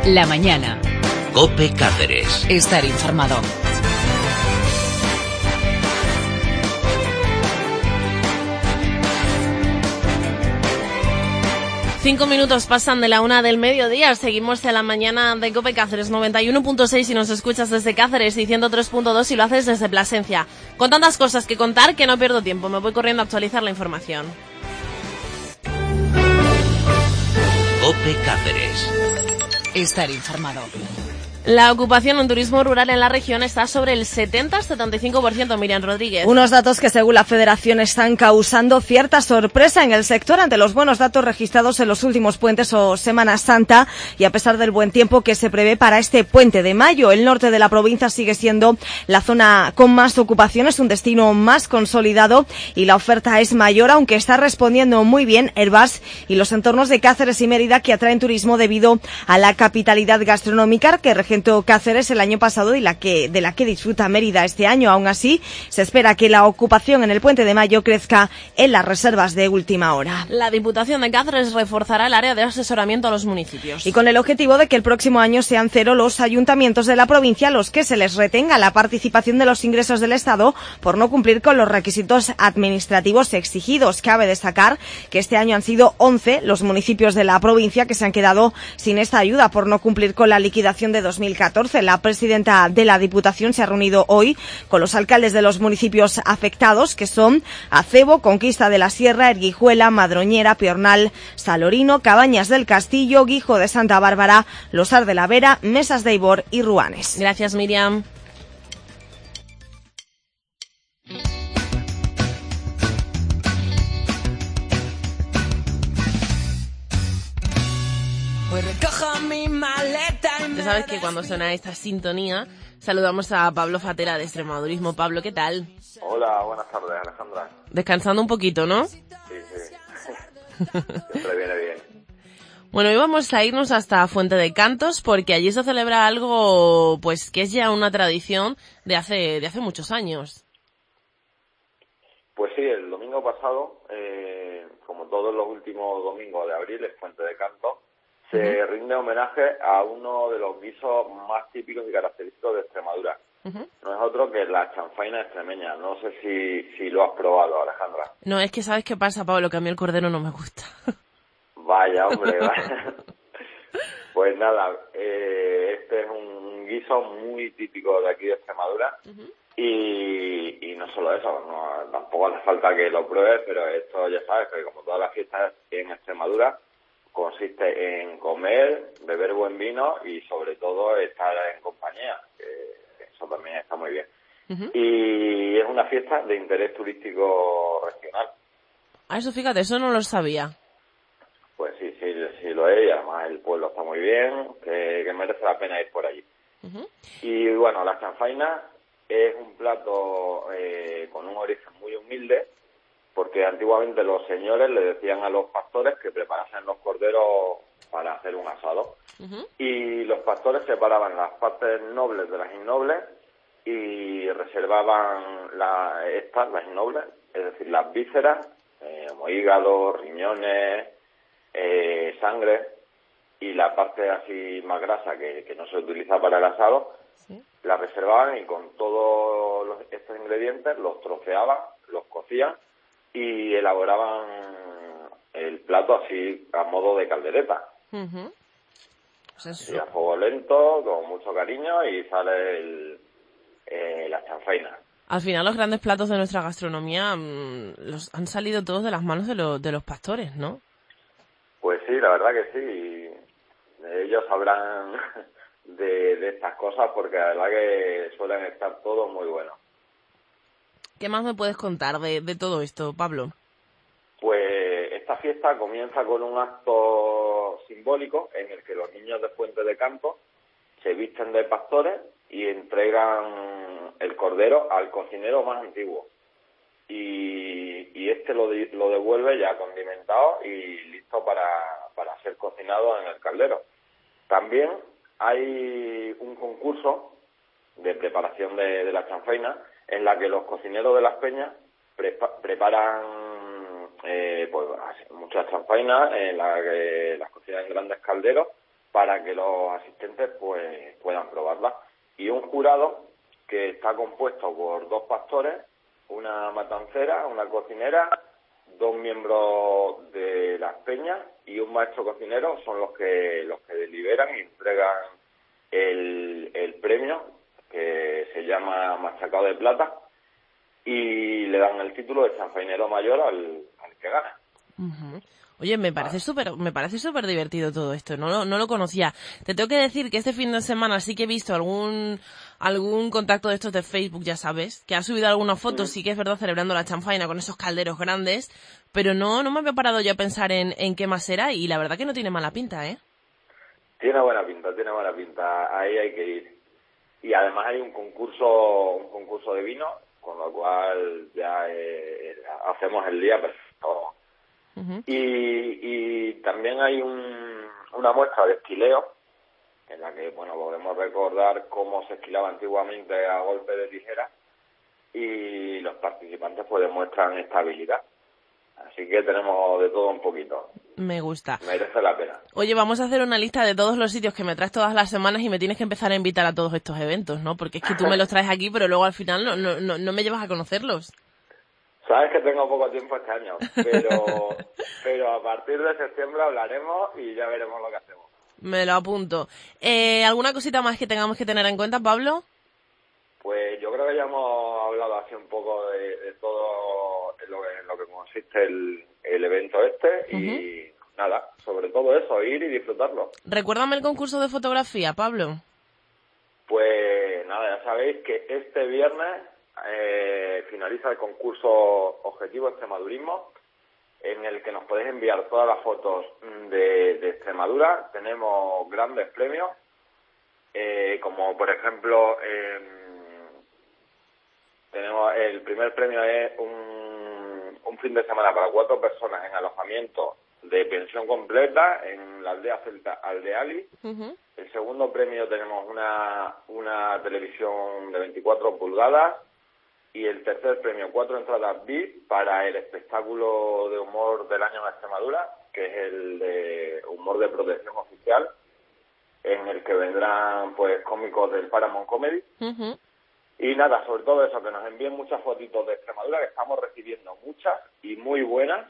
La mañana. COPE Cáceres. Estar informado. Cinco minutos pasan de la 1 del mediodía. Seguimos en la mañana de COPE Cáceres 91.6 si nos escuchas desde Cáceres y 103.2 si lo haces desde Plasencia. Con tantas cosas que contar que no pierdo tiempo. Me voy corriendo a actualizar la información. COPE Cáceres. Estar informado. La ocupación en turismo rural en la región está sobre el 70-75%, Miriam Rodríguez. Unos datos que, según la Federación, están causando cierta sorpresa en el sector ante los buenos datos registrados en los últimos puentes o Semana Santa, y a pesar del buen tiempo que se prevé para este puente de mayo. El norte de la provincia sigue siendo la zona con más ocupaciones, un destino más consolidado y la oferta es mayor, aunque está respondiendo muy bien Herbás y los entornos de Cáceres y Mérida, que atraen turismo debido a la capitalidad gastronómica que regentó Cáceres el año pasado y de la que disfruta Mérida este año. Aún así, se espera que la ocupación en el puente de mayo crezca en las reservas de última hora. La Diputación de Cáceres reforzará el área de asesoramiento a los municipios. Y con el objetivo de que el próximo año sean cero los ayuntamientos de la provincia a los que se les retenga la participación de los ingresos del Estado por no cumplir con los requisitos administrativos exigidos. Cabe destacar que este año han sido 11 los municipios de la provincia que se han quedado sin esta ayuda por no cumplir con la liquidación de 2014. La presidenta de la Diputación se ha reunido hoy con los alcaldes de los municipios afectados, que son Acebo, Conquista de la Sierra, Erguijuela, Madroñera, Piornal, Salorino, Cabañas del Castillo, Guijo de Santa Bárbara, Losar de la Vera, Mesas de Ibor y Ruanes. Gracias, Miriam. Ya sabes que cuando suena esta sintonía saludamos a Pablo Fatera de Extremadurismo. Pablo, ¿qué tal? Hola, buenas tardes, Alejandra. Descansando un poquito, ¿no? Sí. Siempre viene bien. Bueno, hoy vamos a irnos hasta Fuente de Cantos porque allí se celebra algo pues que es ya una tradición de hace muchos años. Pues sí, el domingo pasado, como todos los últimos domingos de abril, en Fuente de Cantos, se rinde homenaje a uno de los guisos más típicos y característicos de Extremadura. No es otro que la chanfaina extremeña. No sé si lo has probado, Alejandra. No, es que ¿sabes qué pasa, Pablo? Que a mí el cordero no me gusta. Vaya, hombre, vaya. Pues nada, este es un guiso muy típico de aquí de Extremadura. Y no solo eso, tampoco hace falta que lo pruebes, pero esto ya sabes que como todas las fiestas en Extremadura, consiste en comer, beber buen vino y sobre todo estar en compañía, que eso también está muy bien. Y es una fiesta de interés turístico regional. Ah, eso fíjate, eso no lo sabía. Pues sí lo es, y además el pueblo está muy bien, que merece la pena ir por allí. Y bueno, la chanfaina es un plato con un origen muy humilde, porque antiguamente los señores le decían a los pastores que preparasen los corderos para hacer un asado. Y los pastores separaban las partes nobles de las innobles y reservaban las innobles, es decir, las vísceras, como hígado, riñones, sangre, y la parte así más grasa que no se utiliza para el asado, la reservaban y con todos estos ingredientes los troceaban, los cocían y elaboraban el plato así a modo de caldereta. Y a fuego lento, con mucho cariño, y sale la chanfaina. Al final los grandes platos de nuestra gastronomía los han salido todos de las manos de los pastores, ¿no? Pues sí, la verdad que sí. Ellos sabrán de estas cosas porque la verdad que suelen estar todos muy buenos. ¿Qué más me puedes contar de todo esto, Pablo? Pues esta fiesta comienza con un acto simbólico en el que los niños de Fuente de Cantos se visten de pastores y entregan el cordero al cocinero más antiguo. Y este lo devuelve ya condimentado y listo para ser cocinado en el caldero. También hay un concurso de preparación de la chanfaina en la que los cocineros de las peñas preparan pues muchas chanfainas en la que las cocinan en grandes calderos para que los asistentes pues puedan probarla. Y un jurado que está compuesto por 2 pastores, una matancera, una cocinera, 2 miembros de las peñas y un maestro cocinero son los que deliberan y entregan el premio, que se llama Machacado de Plata, y le dan el título de chanfainero mayor al que gana. Uh-huh. Oye, me parece súper divertido todo esto, no lo conocía. Te tengo que decir que este fin de semana sí que he visto algún contacto de estos de Facebook, ya sabes, que ha subido algunas fotos, sí que es verdad, celebrando la chanfaina con esos calderos grandes, pero no me había parado yo a pensar en qué más era, y la verdad que no tiene mala pinta, ¿eh? Tiene buena pinta, ahí hay que ir. Y además hay un concurso de vino, con lo cual ya hacemos el día perfecto. Uh-huh. Y también hay una muestra de esquileo, en la que podemos recordar cómo se esquilaba antiguamente a golpe de tijera, y los participantes pues demuestran esta habilidad. Así que tenemos de todo un poquito. Me gusta. Merece la pena. Oye, vamos a hacer una lista de todos los sitios que me traes todas las semanas y me tienes que empezar a invitar a todos estos eventos, ¿no? Porque es que tú me los traes aquí, pero luego al final no me llevas a conocerlos. Sabes que tengo poco tiempo este año, pero a partir de septiembre hablaremos y ya veremos lo que hacemos. Me lo apunto. ¿Alguna cosita más que tengamos que tener en cuenta, Pablo? Pues yo creo que ya hemos hablado así un poco de todo en lo que consiste el evento este. Uh-huh. Y nada, sobre todo eso, ir y disfrutarlo. Recuérdame el concurso de fotografía, Pablo. Pues nada, ya sabéis que este viernes finaliza el concurso Objetivo Extremadurismo, en el que nos podéis enviar todas las fotos de Extremadura. Tenemos grandes premios, como por ejemplo tenemos el primer premio es un fin de semana para 4 personas en alojamiento de pensión completa en la aldea celta Aldeali. Uh-huh. El segundo premio tenemos una televisión de 24 pulgadas. Y el tercer premio, 4 entradas VIP para el espectáculo de humor del año en Extremadura, que es el de humor de protección oficial, en el que vendrán pues cómicos del Paramount Comedy. Uh-huh. Y nada, sobre todo eso, que nos envíen muchas fotitos de Extremadura, que estamos recibiendo muchas y muy buenas.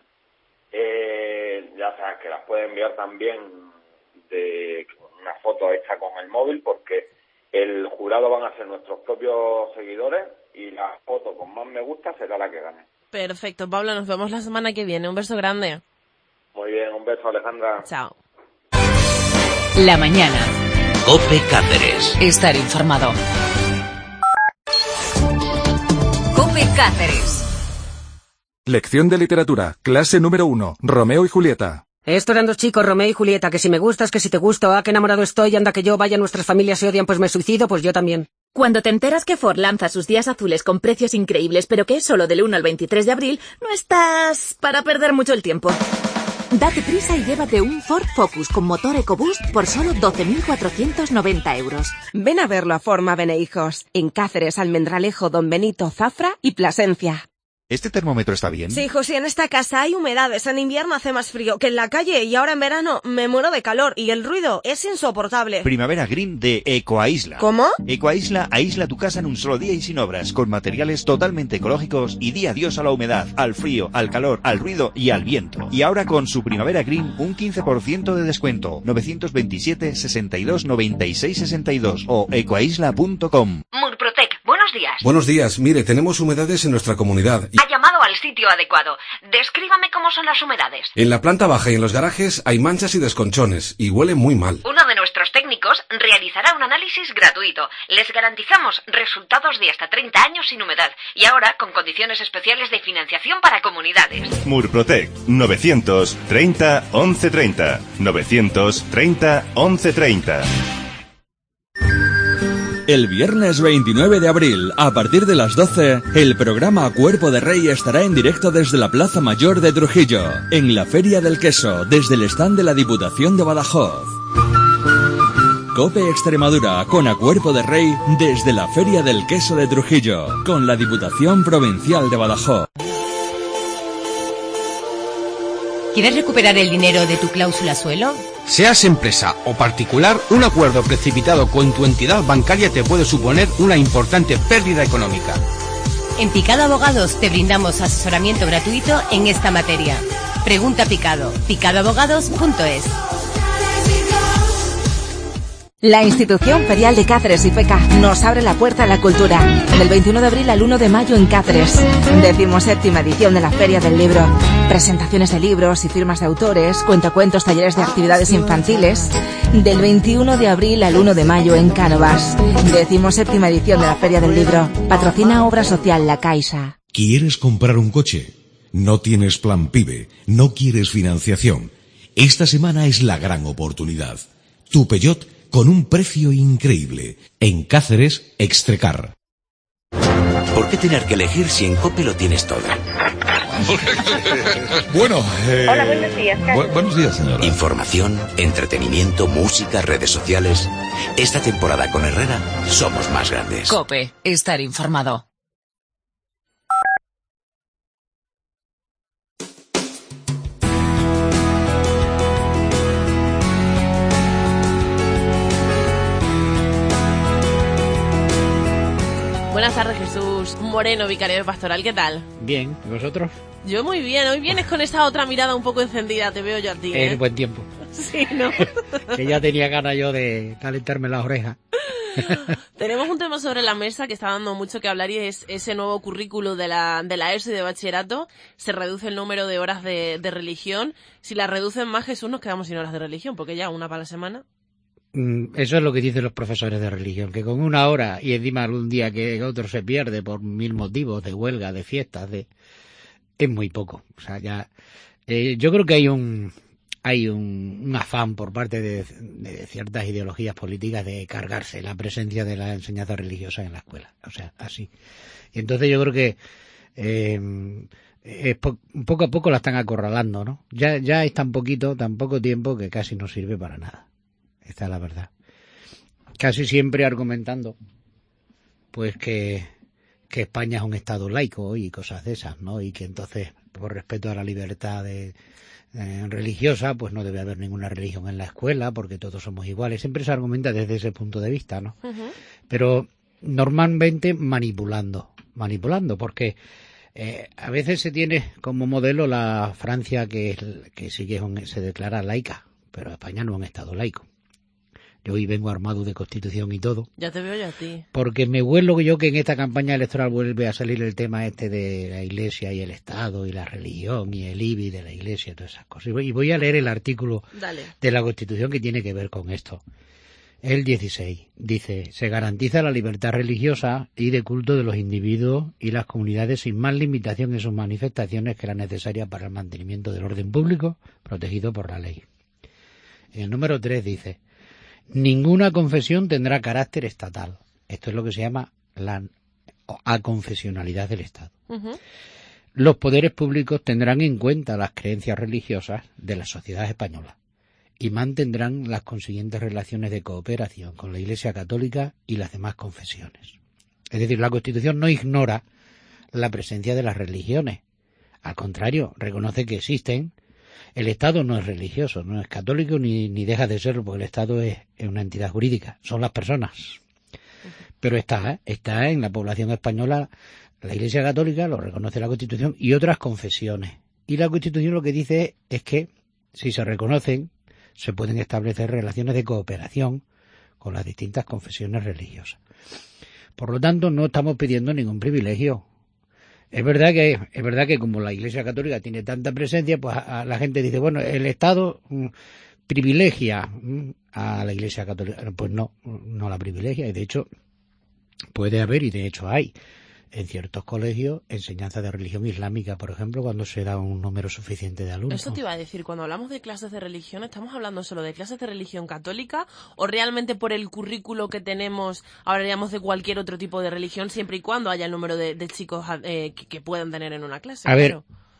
Ya sabes que las pueden enviar también de una foto hecha con el móvil, porque el jurado van a ser nuestros propios seguidores y la foto con más me gusta será la que gane. Perfecto, Pablo, nos vemos la semana que viene. Un beso grande. Muy bien, un beso, Alejandra. Chao. La mañana. COPE Cáceres. Estar informado. COPE Cáceres. Lección de literatura, clase número 1, Romeo y Julieta. Estos eran 2 chicos, Romeo y Julieta, que si me gustas, que si te gusto, que enamorado estoy, anda que yo, vaya, nuestras familias se odian, pues me suicido, pues yo también. Cuando te enteras que Ford lanza sus días azules con precios increíbles, pero que es solo del 1 al 23 de abril, no estás para perder mucho el tiempo. Date prisa y llévate un Ford Focus con motor EcoBoost por solo 12.490 euros. Ven a verlo a Forma Benehijos, en Cáceres, Almendralejo, Don Benito, Zafra y Plasencia. ¿Este termómetro está bien? Sí, José, en esta casa hay humedades. En invierno hace más frío que en la calle y ahora en verano me muero de calor y el ruido es insoportable. Primavera Green de Ecoaisla. ¿Cómo? Ecoaisla aísla tu casa en un solo día y sin obras, con materiales totalmente ecológicos y di adiós a la humedad, al frío, al calor, al ruido y al viento. Y ahora con su Primavera Green un 15% de descuento. 927 62 96 62 o ecoaisla.com. Murprotec, buenos días. Buenos días, mire, tenemos humedades en nuestra comunidad. Ha llamado al sitio adecuado. Descríbame cómo son las humedades. En la planta baja y en los garajes hay manchas y desconchones y huele muy mal. Uno de nuestros técnicos realizará un análisis gratuito. Les garantizamos resultados de hasta 30 años sin humedad y ahora con condiciones especiales de financiación para comunidades. Murprotec 930 1130 930 1130. El viernes 29 de abril, a partir de las 12, el programa Cuerpo de Rey estará en directo desde la Plaza Mayor de Trujillo, en la Feria del Queso, desde el stand de la Diputación de Badajoz. COPE Extremadura, con A Cuerpo de Rey, desde la Feria del Queso de Trujillo, con la Diputación Provincial de Badajoz. ¿Quieres recuperar el dinero de tu cláusula suelo? Seas empresa o particular, un acuerdo precipitado con tu entidad bancaria te puede suponer una importante pérdida económica. En Picado Abogados te brindamos asesoramiento gratuito en esta materia. Pregunta a Picado, picadoabogados.es. La Institución Ferial de Cáceres y FECA nos abre la puerta a la cultura. Del 21 de abril al 1 de mayo en Cáceres. 17ª edición de la Feria del Libro. Presentaciones de libros y firmas de autores, cuentacuentos, talleres de actividades infantiles. Del 21 de abril al 1 de mayo en Cánovas. 17ª edición de la Feria del Libro. Patrocina Obra Social La Caixa. ¿Quieres comprar un coche? ¿No tienes plan PIBE? ¿No quieres financiación? Esta semana es la gran oportunidad. Tu Peugeot con un precio increíble. En Cáceres, Extrecar. ¿Por qué tener que elegir si en COPE lo tienes todo? Bueno, Hola, buenos días, Carlos. Buenos días, señora. Información, entretenimiento, música, redes sociales. Esta temporada con Herrera somos más grandes. COPE, estar informado. Buenas tardes, Jesús Moreno, vicario de Pastoral, ¿qué tal? Bien, ¿y vosotros? Yo muy bien, hoy vienes con esa otra mirada un poco encendida, te veo yo a ti, ¿eh? Buen tiempo. Sí, ¿no? Que ya tenía ganas yo de calentarme las orejas. Tenemos un tema sobre la mesa que está dando mucho que hablar y es ese nuevo currículo de la ESO y de bachillerato. Se reduce el número de horas de religión. Si la reducen más, Jesús, nos quedamos sin horas de religión, porque ya una para la semana. Eso es lo que dicen los profesores de religión, que con una hora y encima algún día que otro se pierde por 1000 motivos, de huelga, de fiestas, es muy poco. O sea, ya yo creo que hay un afán por parte de ciertas ideologías políticas de cargarse la presencia de la enseñanza religiosa en la escuela. O sea, así. Y entonces yo creo que poco a poco la están acorralando, ¿no? Ya es tan poco tiempo que casi no sirve para nada. Esta es la verdad. Casi siempre argumentando pues que España es un estado laico y cosas de esas, ¿no? Y que entonces, por respeto a la libertad religiosa, pues no debe haber ninguna religión en la escuela porque todos somos iguales. Siempre se argumenta desde ese punto de vista, ¿no? Uh-huh. Pero normalmente manipulando, porque a veces se tiene como modelo la Francia que sí que se declara laica, pero España no es un estado laico. Yo hoy vengo armado de Constitución y todo. Ya te veo yo a ti. Porque me huelo yo que en esta campaña electoral vuelve a salir el tema de la Iglesia y el Estado y la religión y el IBI de la Iglesia y todas esas cosas. Y voy a leer el artículo de la Constitución que tiene que ver con esto. El 16 dice: se garantiza la libertad religiosa y de culto de los individuos y las comunidades sin más limitación en sus manifestaciones que la necesaria para el mantenimiento del orden público protegido por la ley. En el número 3 dice: ninguna confesión tendrá carácter estatal. Esto es lo que se llama la aconfesionalidad del Estado. Uh-huh. Los poderes públicos tendrán en cuenta las creencias religiosas de la sociedad española y mantendrán las consiguientes relaciones de cooperación con la Iglesia Católica y las demás confesiones. Es decir, la Constitución no ignora la presencia de las religiones. Al contrario, reconoce que existen. El Estado no es religioso, no es católico ni deja de serlo, porque el Estado es una entidad jurídica, son las personas. Pero está en la población española la Iglesia Católica, lo reconoce la Constitución, y otras confesiones. Y la Constitución lo que dice es que, si se reconocen, se pueden establecer relaciones de cooperación con las distintas confesiones religiosas. Por lo tanto, no estamos pidiendo ningún privilegio. Es verdad que como la Iglesia Católica tiene tanta presencia, pues a la gente dice, bueno, el Estado privilegia a la Iglesia Católica. Pues no la privilegia, y de hecho puede haber, y de hecho hay, en ciertos colegios, enseñanza de religión islámica, por ejemplo, cuando se da un número suficiente de alumnos. Eso te iba a decir, cuando hablamos de clases de religión, ¿estamos hablando solo de clases de religión católica o realmente por el currículo que tenemos hablaríamos de cualquier otro tipo de religión siempre y cuando haya el número de chicos que puedan tener en una clase? A ver,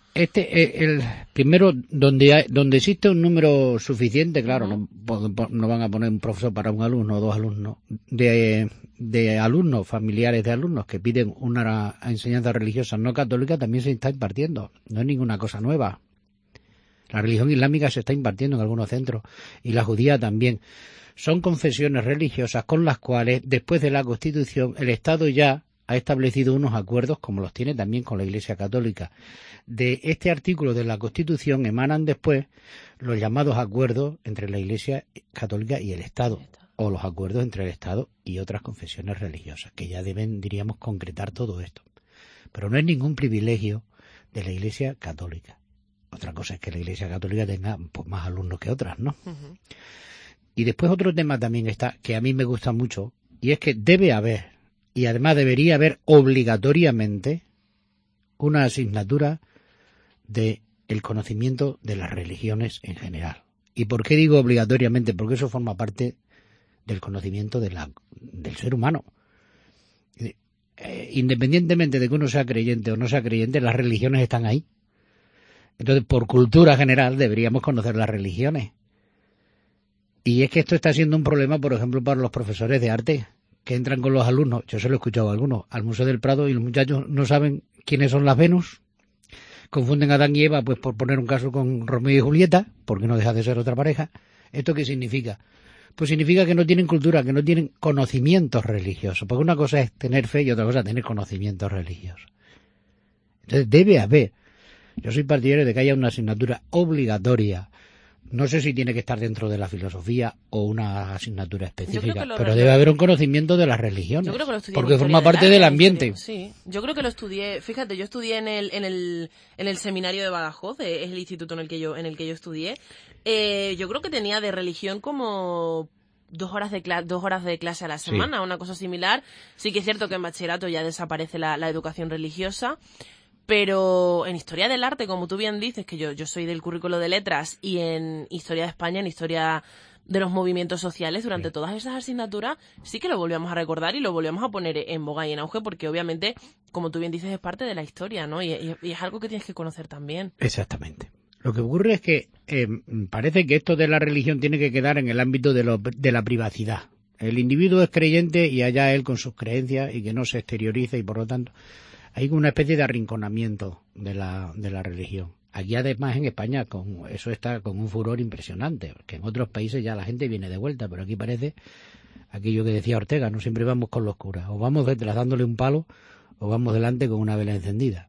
el primero, donde existe un número suficiente, claro, no van a poner un profesor para un alumno o dos alumnos, de alumnos, familiares de alumnos que piden una enseñanza religiosa no católica, también se está impartiendo. No es ninguna cosa nueva. La religión islámica se está impartiendo en algunos centros y la judía también. Son confesiones religiosas con las cuales, después de la Constitución, el Estado ya ha establecido unos acuerdos, como los tiene también con la Iglesia Católica. De este artículo de la Constitución emanan después los llamados acuerdos entre la Iglesia Católica y el Estado, o los acuerdos entre el Estado y otras confesiones religiosas, que ya deben, diríamos, concretar todo esto. Pero no es ningún privilegio de la Iglesia Católica. Otra cosa es que la Iglesia Católica tenga pues, más alumnos que otras, ¿no? Uh-huh. Y después otro tema también está, que a mí me gusta mucho, y es que debe haber, y además debería haber obligatoriamente, una asignatura de el conocimiento de las religiones en general. ¿Y por qué digo obligatoriamente? Porque eso forma parte del conocimiento del ser humano. Independientemente de que uno sea creyente o no sea creyente, las religiones están ahí. Entonces, por cultura general, deberíamos conocer las religiones. Y es que esto está siendo un problema, por ejemplo, para los profesores de arte, que entran con los alumnos, yo se lo he escuchado a algunos, al Museo del Prado, y los muchachos no saben quiénes son las Venus, confunden a Adán y Eva, pues por poner un caso con Romeo y Julieta, porque no deja de ser otra pareja. ¿Esto qué significa? Pues significa que no tienen cultura, que no tienen conocimientos religiosos, porque una cosa es tener fe y otra cosa es tener conocimientos religiosos. Entonces debe haber, yo soy partidario de que haya una asignatura obligatoria. No sé si tiene que estar dentro de la filosofía o una asignatura específica, pero debe haber un conocimiento de las religiones, porque forma parte del ambiente. Sí, yo creo que lo estudié, fíjate, yo estudié en el seminario de Badajoz, es el instituto en el que yo estudié. Yo creo que tenía de religión como 2 horas de clase a la semana, una cosa similar. Sí que es cierto que en bachillerato ya desaparece la educación religiosa. Pero en Historia del Arte, como tú bien dices, que yo soy del currículo de letras, y en Historia de España, en Historia de los movimientos sociales, durante todas esas asignaturas, sí que lo volvíamos a recordar y lo volvíamos a poner en boga y en auge, porque obviamente, como tú bien dices, es parte de la historia, ¿no? Y es algo que tienes que conocer también. Exactamente. Lo que ocurre es que parece que esto de la religión tiene que quedar en el ámbito de la privacidad. El individuo es creyente y allá él con sus creencias, y que no se exteriorice, y por lo tanto hay una especie de arrinconamiento de la religión. Aquí además en España eso está con un furor impresionante, porque en otros países ya la gente viene de vuelta, pero aquí parece aquello que decía Ortega, no siempre vamos con los curas, o vamos detrás dándole un palo o vamos delante con una vela encendida,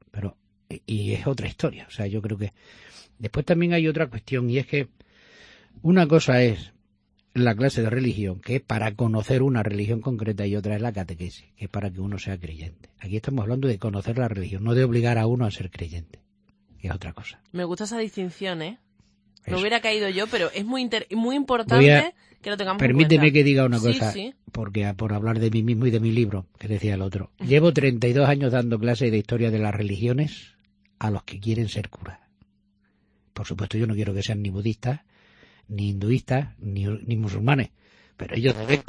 y es otra historia. O sea, yo creo que después también hay otra cuestión, y es que una cosa es la clase de religión, que es para conocer una religión concreta, y otra es la catequesis, que es para que uno sea creyente. Aquí estamos hablando de conocer la religión, no de obligar a uno a ser creyente, que es otra cosa. Me gusta esa distinción, ¿eh? No hubiera caído yo, pero es muy importante que lo tengamos en cuenta. Permíteme que diga una cosa, porque por hablar de mí mismo y de mi libro, que decía el otro. Llevo 32 años dando clases de historia de las religiones a los que quieren ser curas. Por supuesto, yo no quiero que sean ni budistas, ni hinduistas, ni musulmanes, pero ellos deben.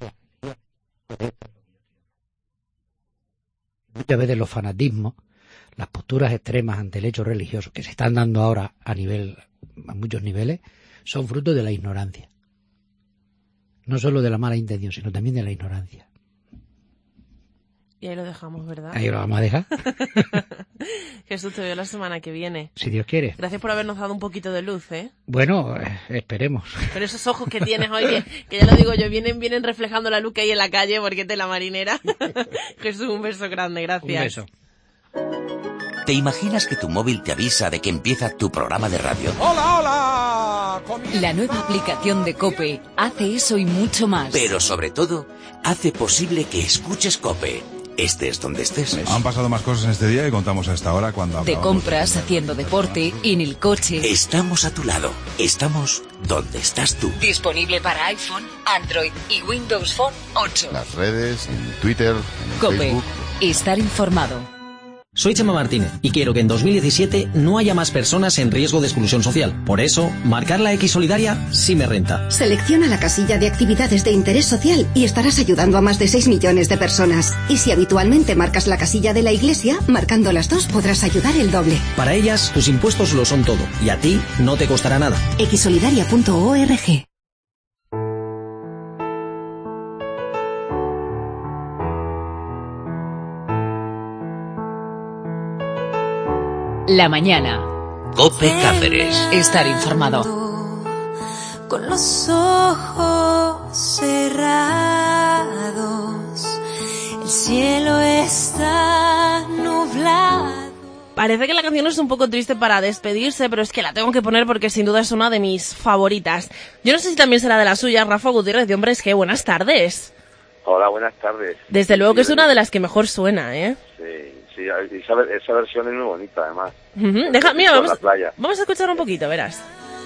Muchas veces los fanatismos, las posturas extremas ante el hecho religioso que se están dando ahora a muchos niveles, son fruto de la ignorancia. No solo de la mala intención, sino también de la ignorancia. Y ahí lo dejamos, ¿verdad? Ahí lo vamos a dejar. Jesús, te veo la semana que viene. Si Dios quiere. Gracias por habernos dado un poquito de luz, ¿eh? Bueno, esperemos. Pero esos ojos que tienes hoy, que ya lo digo yo, vienen reflejando la luz que hay en la calle, porque es de la marinera. Jesús, un beso grande, gracias. Un beso. ¿Te imaginas que tu móvil te avisa de que empieza tu programa de radio? ¡Hola, hola! La nueva aplicación de COPE hace eso y mucho más. Pero sobre todo, hace posible que escuches COPE. Estés donde estés. Han pasado más cosas en este día y contamos a esta hora cuando te compras, haciendo deporte, en el coche. Estamos a tu lado. Estamos donde estás tú. Disponible para iPhone, Android y Windows Phone 8. Las redes, en Twitter, en COPE. Facebook. Estar informado. Soy Chema Martínez y quiero que en 2017 no haya más personas en riesgo de exclusión social. Por eso, marcar la X solidaria sí me renta. Selecciona la casilla de actividades de interés social y estarás ayudando a más de 6 millones de personas. Y si habitualmente marcas la casilla de la Iglesia, marcando las dos podrás ayudar el doble. Para ellas, tus impuestos lo son todo y a ti no te costará nada. xsolidaria.org. La mañana. COPE Cáceres. Estar informado. Con los ojos cerrados, el cielo está nublado. Parece que la canción es un poco triste para despedirse, pero es que la tengo que poner porque sin duda es una de mis favoritas. Yo no sé si también será de las suyas. Rafa Gutiérrez de Hombres G, buenas tardes. Hola, buenas tardes. Desde luego que es una de las que mejor suena, ¿eh? Sí, esa versión es muy bonita, además. Mira, vamos a escuchar un poquito, verás.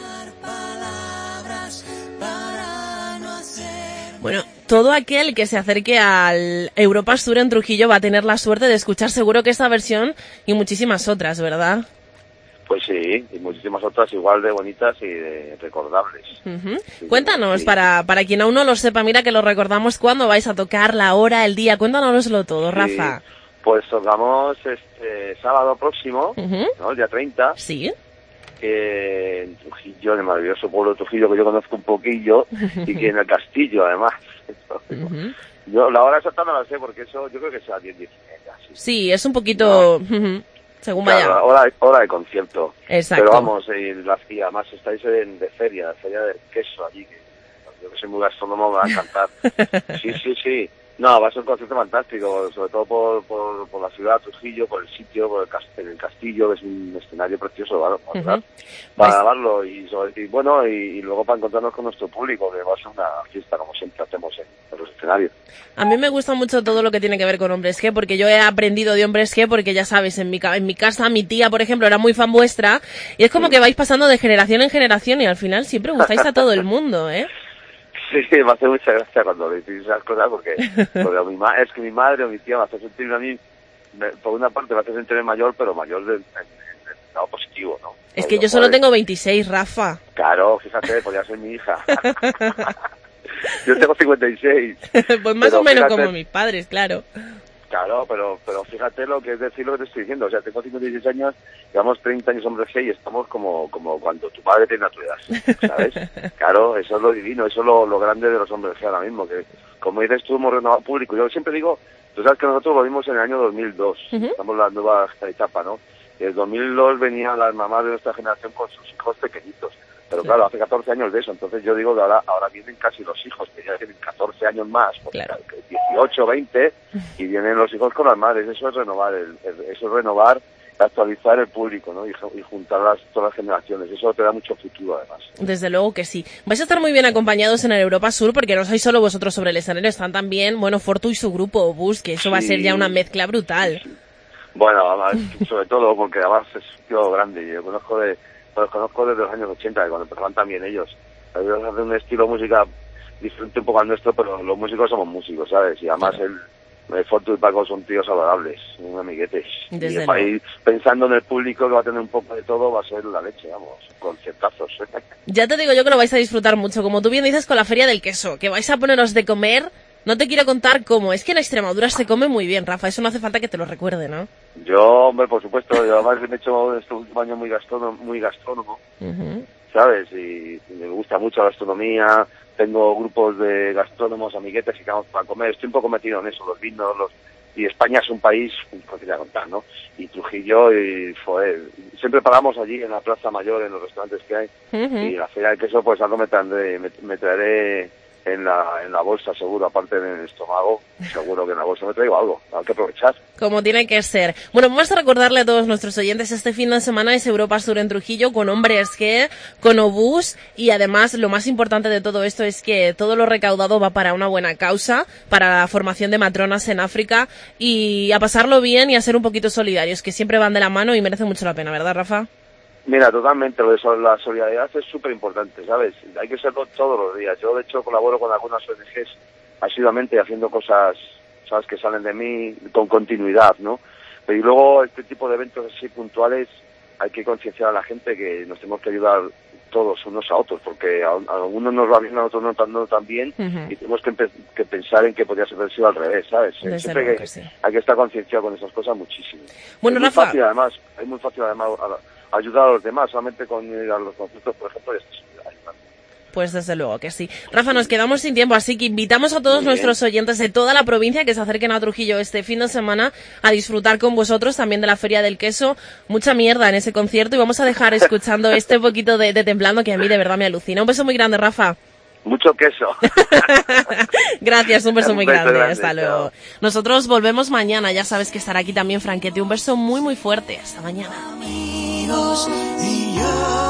Bueno, todo aquel que se acerque al Europa Sur en Trujillo va a tener la suerte de escuchar seguro que esta versión y muchísimas otras, ¿verdad? Pues sí, y muchísimas otras igual de bonitas y de recordables. Sí, cuéntanos, para quien aún no lo sepa, mira que lo recordamos, ¿cuándo vais a tocar, la hora, el día? Cuéntanoslo todo, Rafa. Pues tocamos este sábado próximo, ¿no? El día 30. Sí. En Trujillo, en el maravilloso pueblo de Trujillo, que yo conozco un poquillo, y que en el castillo, además. Yo la hora exacta no la sé, porque eso yo creo que será 10, 10 y media. Sí, es un poquito... según vaya. Hora de concierto. Exacto. Pero vamos, y además estáis de feria del queso allí, que yo que soy muy gastrónomo me va a encantar. Sí. No, va a ser un concierto fantástico, sobre todo por la ciudad de Trujillo, por el sitio, por el castillo, que es un escenario precioso, ¿verdad? Para grabarlo y luego para encontrarnos con nuestro público, que va a ser una fiesta como siempre hacemos en los escenarios. A mí me gusta mucho todo lo que tiene que ver con Hombres G, porque yo he aprendido de Hombres G, porque ya sabes, en mi casa mi tía, por ejemplo, era muy fan vuestra, y es como que vais pasando de generación en generación y al final siempre gustáis a todo el mundo, ¿eh? Sí, me hace mucha gracia cuando decís esas cosas porque es que mi madre o mi tía me hace sentir a mí, por una parte me hace sentir mayor, pero mayor del lado positivo, ¿no? Es que yo solo tengo 26, Rafa. Claro, fíjate, podría ser mi hija. Yo tengo 56. Pues más o menos como mis padres, claro. Claro, pero fíjate lo que es decir lo que te estoy diciendo. O sea, tengo 56 años, llevamos 30 años Hombres G y estamos como cuando tu padre tiene tu edad, ¿sabes? Claro, eso es lo divino, eso es lo grande de los Hombres G ahora mismo, que como dices tú, hemos renovado público. Yo siempre digo, tú sabes que nosotros lo vimos en el año 2002, estamos en la nueva etapa, ¿no? Y en el 2002 venían las mamás de nuestra generación con sus hijos pequeñitos. Pero claro, hace 14 años de eso, entonces yo digo que ahora vienen casi los hijos, que ya tienen 14 años más, porque 18, 20, y vienen los hijos con las madres. Eso es renovar, actualizar el público, ¿no? Y juntar todas las generaciones. Eso te da mucho futuro, además. Desde luego que sí. Vais a estar muy bien acompañados en el Europa Sur, porque no sois solo vosotros sobre el escenario, están también, Fortu y su grupo Obús, que eso va a ser ya una mezcla brutal. Sí. Bueno, además, sobre todo porque además es un tío grande, y los conozco desde los años 80, cuando empezaban también ellos. Ellos hacen un estilo de música diferente un poco al nuestro, pero los músicos somos músicos, ¿sabes? Y además el Fortu y Paco son tíos adorables, son amiguetes. Desde y ahí, pensando en el público que va a tener un poco de todo, va a ser la leche, vamos, conciertazos. Ya te digo yo que lo vais a disfrutar mucho, como tú bien dices, con la Feria del Queso, que vais a poneros de comer. No te quiero contar cómo, es que en Extremadura se come muy bien, Rafa, eso no hace falta que te lo recuerde, ¿no? Yo, hombre, por supuesto, yo además me he hecho este último año muy gastrónomo, ¿sabes? Y me gusta mucho la gastronomía, tengo grupos de gastrónomos, amiguetes que vamos para comer, estoy un poco metido en eso, los vinos, y España es un país, pues quería contar, ¿no? Y Trujillo, siempre paramos allí en la Plaza Mayor, en los restaurantes que hay, y la Feria del Queso, pues algo me traeré en la bolsa, seguro, aparte del estómago, seguro que en la bolsa me traigo algo, hay que aprovechar. Como tiene que ser. Bueno, vamos a recordarle a todos nuestros oyentes, este fin de semana es Europa Sur en Trujillo, con Hombres G, con Obús, y además lo más importante de todo esto es que todo lo recaudado va para una buena causa, para la formación de matronas en África, y a pasarlo bien y a ser un poquito solidarios, que siempre van de la mano y merecen mucho la pena, ¿verdad, Rafa? Mira, totalmente, la solidaridad es súper importante, ¿sabes? Hay que serlo todos los días. Yo, de hecho, colaboro con algunas ONGs asiduamente haciendo cosas, ¿sabes?, que salen de mí con continuidad, ¿no? Pero y luego este tipo de eventos así puntuales hay que concienciar a la gente que nos tenemos que ayudar todos unos a otros, porque a algunos nos va bien, a otros no tan bien, y tenemos que pensar en que podría haber sido al revés, ¿sabes? Siempre hay que estar concienciado con esas cosas muchísimo. Bueno, es muy fácil además ayudar a los demás, solamente con ir a los conciertos, por ejemplo, y ayudar. Pues desde luego que sí. Rafa, nos quedamos sin tiempo, así que invitamos a todos nuestros oyentes de toda la provincia que se acerquen a Trujillo este fin de semana a disfrutar con vosotros también de la Feria del Queso. Mucha mierda en ese concierto y vamos a dejar escuchando este poquito de Temblando, que a mí de verdad me alucina. Un beso muy grande, Rafa. Mucho queso. Gracias, un beso muy grande. Hasta luego. Nosotros volvemos mañana, ya sabes que estará aquí también Franquete. Un beso muy muy fuerte. Hasta mañana. Amigos y yo.